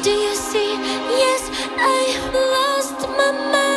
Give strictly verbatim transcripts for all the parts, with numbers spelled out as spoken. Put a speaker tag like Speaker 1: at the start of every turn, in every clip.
Speaker 1: do you see? Yes, I lost my mind.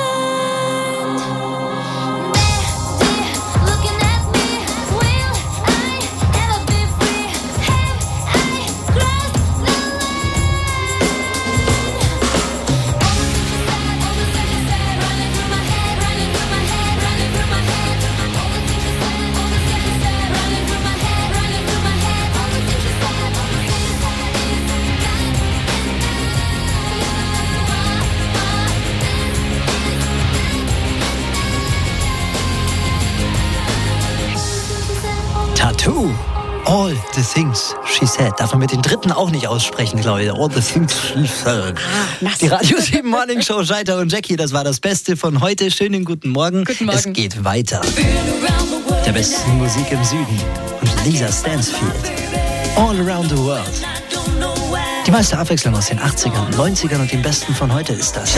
Speaker 2: Tattoo. All the things she said. Darf man mit den dritten auch nicht aussprechen, glaube ich. All the things she said.
Speaker 3: Ah,
Speaker 2: die Radio sieben Morning Show, Scheiter und Jackie, das war das Beste von heute. Schönen guten Morgen.
Speaker 3: Guten Morgen.
Speaker 2: Es geht weiter. Der besten Musik im Süden. Und Lisa Stansfield. All around the world. Die meiste Abwechslung aus den achtzigern, neunzigern und dem Besten von heute ist das.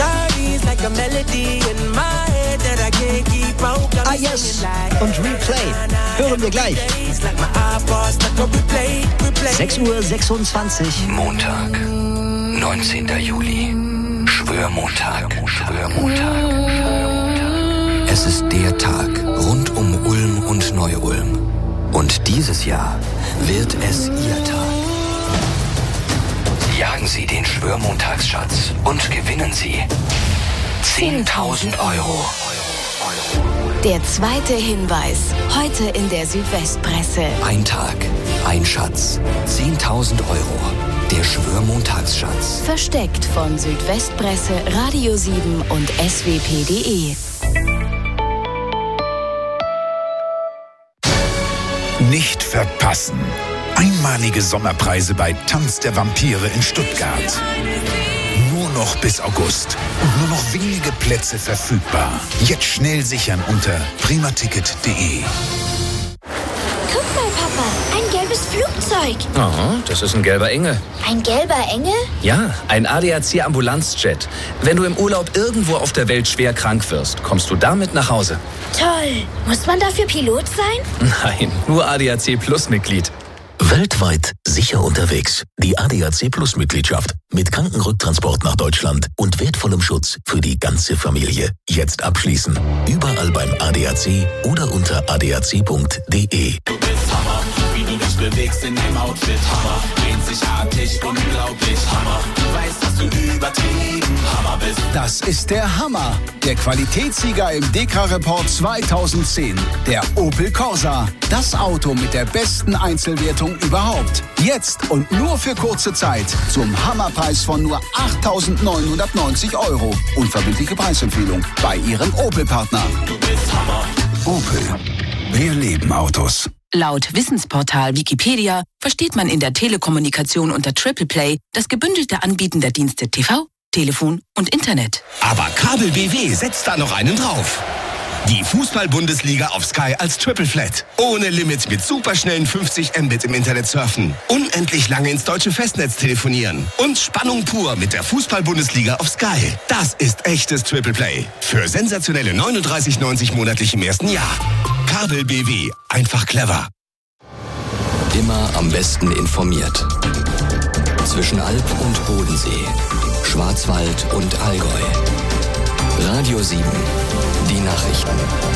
Speaker 2: Ah yes, und Replay hören wir gleich. sechs Uhr sechsundzwanzig.
Speaker 4: Montag, neunzehnter Juli. Schwörmontag, Schwörmontag. Es ist der Tag rund um Ulm und Neu-Ulm. Und dieses Jahr wird es Ihr Tag. Jagen Sie den Schwörmontagsschatz und gewinnen Sie zehntausend Euro.
Speaker 5: Der zweite Hinweis. Heute in der Südwestpresse.
Speaker 4: Ein Tag, ein Schatz, zehntausend Euro. Der Schwörmontagsschatz.
Speaker 5: Versteckt von Südwestpresse, Radio sieben und S W P punkt de.
Speaker 6: Nicht verpassen. Einmalige Sommerpreise bei Tanz der Vampire in Stuttgart. Nur noch bis August und nur noch wenige Plätze verfügbar. Jetzt schnell sichern unter primaticket punkt de.
Speaker 1: Guck mal, Papa, ein gelbes Flugzeug.
Speaker 7: Oh, das ist ein gelber Engel.
Speaker 1: Ein gelber Engel?
Speaker 7: Ja, ein A D A C-Ambulanzjet. Wenn du im Urlaub irgendwo auf der Welt schwer krank wirst, kommst du damit nach Hause.
Speaker 1: Toll. Muss man dafür Pilot sein?
Speaker 7: Nein, nur A D A C-Plus-Mitglied.
Speaker 8: Weltweit sicher unterwegs. Die A D A C Plus Mitgliedschaft mit Krankenrücktransport nach Deutschland und wertvollem Schutz für die ganze Familie. Jetzt abschließen. Überall beim A D A C oder unter a d a c punkt de.
Speaker 9: Du bist Hammer, wie du dich bewegst in dem Outfit. Hammer, einzigartig, unglaublich. Hammer, du weißt, dass du übertrieben Hammer bist.
Speaker 10: Das ist der Hammer. Der Qualitätssieger im Deka-Report zweitausendzehn. Der Opel Corsa. Das Auto mit der besten Einzelwertung überhaupt. Jetzt und nur für kurze Zeit zum Hammerpreis von nur achttausendneunhundertneunzig Euro. Unverbindliche Preisempfehlung bei Ihrem Opel-Partner.
Speaker 9: Du bist Hammer.
Speaker 6: Opel. Wir lieben Autos.
Speaker 11: Laut Wissensportal Wikipedia versteht man in der Telekommunikation unter Triple Play das gebündelte Anbieten der Dienste T V, Telefon und Internet.
Speaker 12: Aber Kabel B W setzt da noch einen drauf. Die Fußball-Bundesliga auf Sky als Triple Flat. Ohne Limit mit superschnellen fünfzig Mbit im Internet surfen. Unendlich lange ins deutsche Festnetz telefonieren. Und Spannung pur mit der Fußball-Bundesliga auf Sky. Das ist echtes Triple Play. Für sensationelle neununddreißig neunzig monatlich im ersten Jahr. Kabel B W. Einfach clever.
Speaker 4: Immer am besten informiert. Zwischen Alp und Bodensee. Schwarzwald und Allgäu. Radio sieben. Die Nachrichten.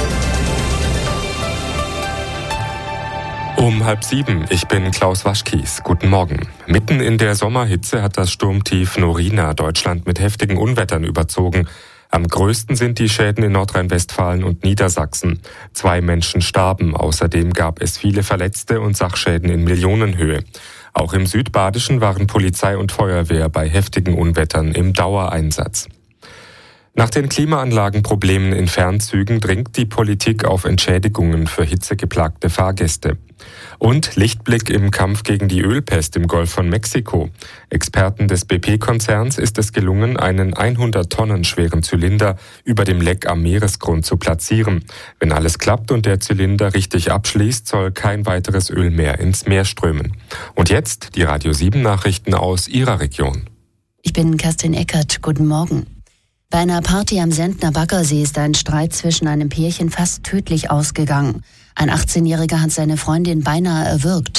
Speaker 13: Um halb sieben, ich bin Klaus Waschkies. Guten Morgen. Mitten in der Sommerhitze hat das Sturmtief Norina Deutschland mit heftigen Unwettern überzogen. Am größten sind die Schäden in Nordrhein-Westfalen und Niedersachsen. Zwei Menschen starben. Außerdem gab es viele Verletzte und Sachschäden in Millionenhöhe. Auch im Südbadischen waren Polizei und Feuerwehr bei heftigen Unwettern im Dauereinsatz. Nach den Klimaanlagenproblemen in Fernzügen dringt die Politik auf Entschädigungen für hitzegeplagte Fahrgäste. Und Lichtblick im Kampf gegen die Ölpest im Golf von Mexiko. Experten des B P-Konzerns ist es gelungen, einen hundert Tonnen schweren Zylinder über dem Leck am Meeresgrund zu platzieren. Wenn alles klappt und der Zylinder richtig abschließt, soll kein weiteres Öl mehr ins Meer strömen. Und jetzt die Radio sieben Nachrichten aus Ihrer Region.
Speaker 14: Ich bin Kerstin Eckert. Guten Morgen. Bei einer Party am Sendner Baggersee ist ein Streit zwischen einem Pärchen fast tödlich ausgegangen. Ein achtzehnjähriger hat seine Freundin beinahe erwürgt.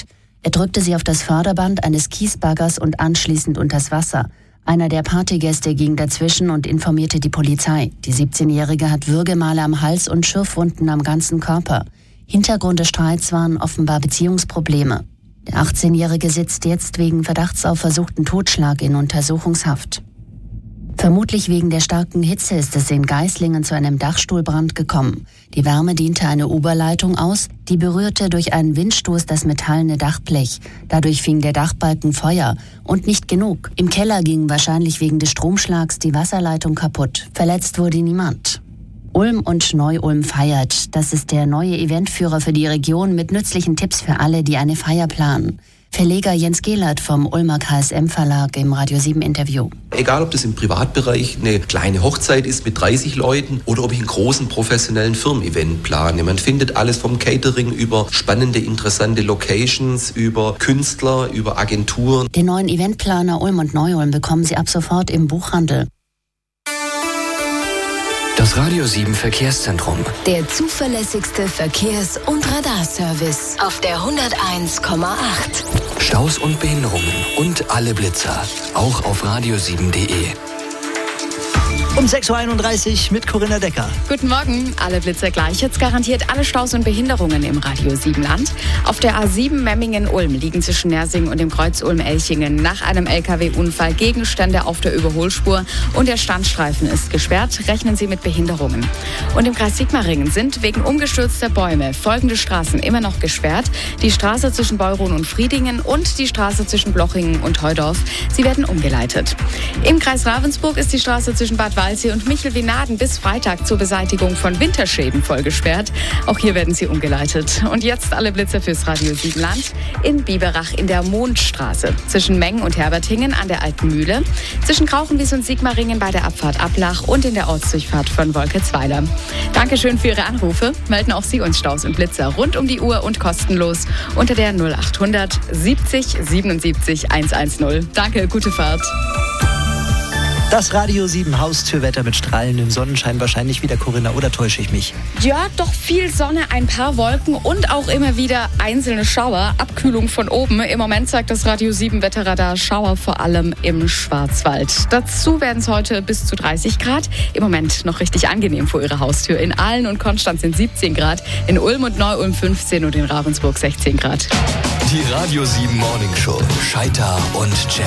Speaker 14: Er drückte sie auf das Förderband eines Kiesbaggers und anschließend unters Wasser. Einer der Partygäste ging dazwischen und informierte die Polizei. Die siebzehnjährige hat Würgemale am Hals und Schürfwunden am ganzen Körper. Hintergrund des Streits waren offenbar Beziehungsprobleme. Der achtzehnjährige sitzt jetzt wegen Verdachts auf versuchten Totschlag in Untersuchungshaft. Vermutlich wegen der starken Hitze ist es in Geislingen zu einem Dachstuhlbrand gekommen. Die Wärme diente eine Oberleitung aus, die berührte durch einen Windstoß das metallene Dachblech. Dadurch fing der Dachbalken Feuer. Und nicht genug. Im Keller ging wahrscheinlich wegen des Stromschlags die Wasserleitung kaputt. Verletzt wurde niemand. Ulm und Neu-Ulm feiert. Das ist der neue Eventführer für die Region mit nützlichen Tipps für alle, die eine Feier planen. Verleger Jens Gehlert vom Ulmer K S M Verlag im Radio sieben Interview.
Speaker 3: Egal, ob das im Privatbereich eine kleine Hochzeit ist mit dreißig Leuten oder ob ich einen großen professionellen Firmen-Event plane. Man findet alles vom Catering über spannende, interessante Locations, über Künstler, über Agenturen.
Speaker 14: Den neuen Eventplaner Ulm und Neu-Ulm bekommen Sie ab sofort im Buchhandel.
Speaker 4: Das Radio sieben Verkehrszentrum.
Speaker 5: Der zuverlässigste Verkehrs- und Radarservice auf der hunderteins Komma acht.
Speaker 4: Staus und Behinderungen und alle Blitzer. Auch auf radio sieben punkt de.
Speaker 2: Um sechs Uhr einunddreißig mit Corinna Decker.
Speaker 15: Guten Morgen. Alle Blitzer gleich. Jetzt garantiert alle Staus und Behinderungen im Radio sieben Land. Auf der A sieben Memmingen-Ulm liegen zwischen Nersing und dem Kreuz Ulm-Elchingen nach einem L K W-Unfall Gegenstände auf der Überholspur und der Standstreifen ist gesperrt. Rechnen Sie mit Behinderungen. Und im Kreis Sigmaringen sind wegen umgestürzter Bäume folgende Straßen immer noch gesperrt. Die Straße zwischen Beuron und Friedingen und die Straße zwischen Blochingen und Heudorf. Sie werden umgeleitet. Im Kreis Ravensburg ist die Straße zwischen Bad Waldsee und Michelwinaden bis Freitag zur Beseitigung von Winterschäden voll gesperrt. Auch hier werden sie umgeleitet. Und jetzt alle Blitze fürs Radio sieben Land. In Biberach in der Mondstraße. Zwischen Mengen und Herbertingen an der Alten Mühle. Zwischen Krauchenwies und Sigmaringen bei der Abfahrt Ablach und in der Ortsdurchfahrt von Wolketzweiler. Dankeschön für Ihre Anrufe. Melden auch Sie uns Staus und Blitzer rund um die Uhr und kostenlos unter der null achthundert siebzig siebenundsiebzig hundertzehn. Danke, gute Fahrt.
Speaker 2: Das Radio sieben Haustürwetter mit strahlendem Sonnenschein wahrscheinlich wieder, Corinna, oder täusche ich mich?
Speaker 15: Ja, doch viel Sonne, ein paar Wolken und auch immer wieder einzelne Schauer. Abkühlung von oben. Im Moment zeigt das Radio sieben Wetterradar Schauer vor allem im Schwarzwald. Dazu werden es heute bis zu dreißig Grad. Im Moment noch richtig angenehm vor Ihrer Haustür. In Aalen und Konstanz sind siebzehn Grad, in Ulm und Neu-Ulm fünfzehn und in Ravensburg sechzehn Grad.
Speaker 4: Die Radio sieben Morning Show. Scheiter und Jack.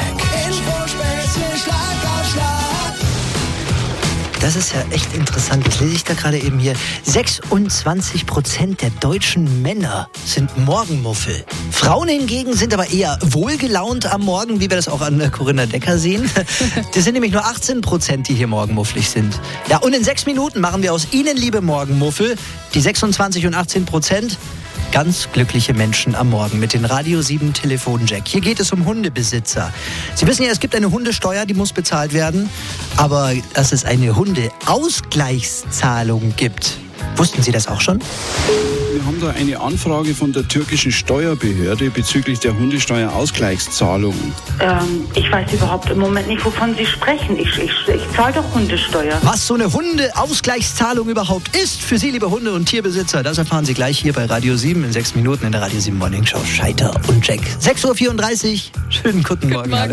Speaker 2: Das ist ja echt interessant. Das lese ich da gerade eben hier. sechsundzwanzig Prozent der deutschen Männer sind Morgenmuffel. Frauen hingegen sind aber eher wohlgelaunt am Morgen, wie wir das auch an Corinna Decker sehen. Das sind nämlich nur achtzehn Prozent, die hier morgenmufflig sind. Ja, und in sechs Minuten machen wir aus Ihnen, liebe Morgenmuffel, die sechsundzwanzig und achtzehn Prozent, ganz glückliche Menschen am Morgen mit den Radio sieben Telefonjack. Hier geht es um Hundebesitzer. Sie wissen ja, es gibt eine Hundesteuer, die muss bezahlt werden. Aber dass es eine Hundeausgleichszahlung gibt, wussten Sie das auch schon?
Speaker 16: Wir haben da eine Anfrage von der türkischen Steuerbehörde bezüglich der Hundesteuerausgleichszahlung.
Speaker 17: Ähm, ich weiß überhaupt im Moment nicht, wovon Sie sprechen. Ich, ich, ich zahle doch Hundesteuer.
Speaker 2: Was so eine Hundeausgleichszahlung überhaupt ist für Sie, liebe Hunde- und Tierbesitzer, das erfahren Sie gleich hier bei Radio sieben in sechs Minuten in der Radio sieben Morning Show. Scheiter und Jack. sechs Uhr vierunddreißig. Schönen guten Morgen. Hallo.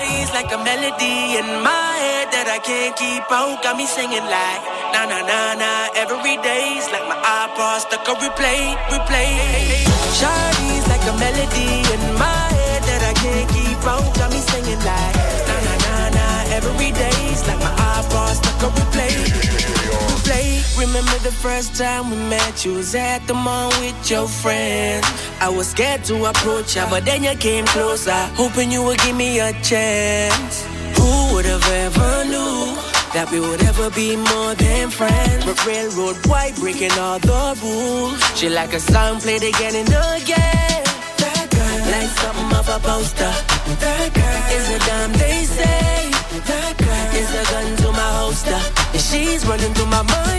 Speaker 18: Na na na na, every day's like my iPod stuck on replay, replay. Shawty's like a melody in my head that I can't keep out. Got me singing like na na na na, every day's like my iPod stuck on replay, replay. Remember the first time we met? You was at the mall with your friends. I was scared to approach ya, but then you came closer, hoping you would give me a chance. Who would have ever knew that we would ever be more than friends? But railroad white breaking all the rules. She like a song played again and again. That girl, like something off a poster. That girl is a dime they say. That girl is a gun to my holster. And she's running through my mind.